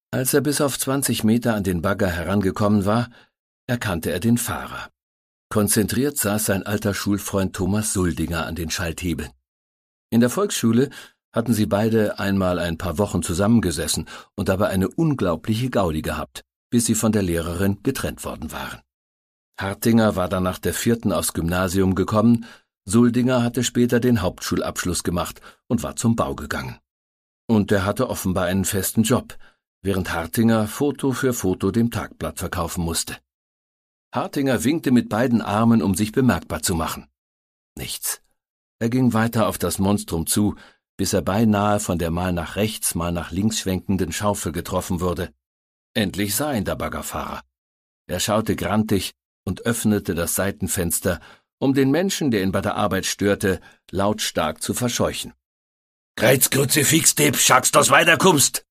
Als er bis auf 20 Meter an den Bagger herangekommen war, erkannte er den Fahrer. Konzentriert saß sein alter Schulfreund Thomas Suldinger an den Schalthebeln. In der Volksschule hatten sie beide einmal ein paar Wochen zusammengesessen und dabei eine unglaubliche Gaudi gehabt, bis sie von der Lehrerin getrennt worden waren. Hartinger war dann nach der 4. aufs Gymnasium gekommen, Suldinger hatte später den Hauptschulabschluss gemacht und war zum Bau gegangen. Und er hatte offenbar einen festen Job, während Hartinger Foto für Foto dem Tagblatt verkaufen musste. Hartinger winkte mit beiden Armen, um sich bemerkbar zu machen. Nichts. Er ging weiter auf das Monstrum zu, bis er beinahe von der mal nach rechts, mal nach links schwenkenden Schaufel getroffen wurde. Endlich sah ihn der Baggerfahrer. Er schaute grantig und öffnete das Seitenfenster, um den Menschen, der ihn bei der Arbeit störte, lautstark zu verscheuchen. »Kreuz Kruzifix, Depp, schackst, dass weiterkommst!«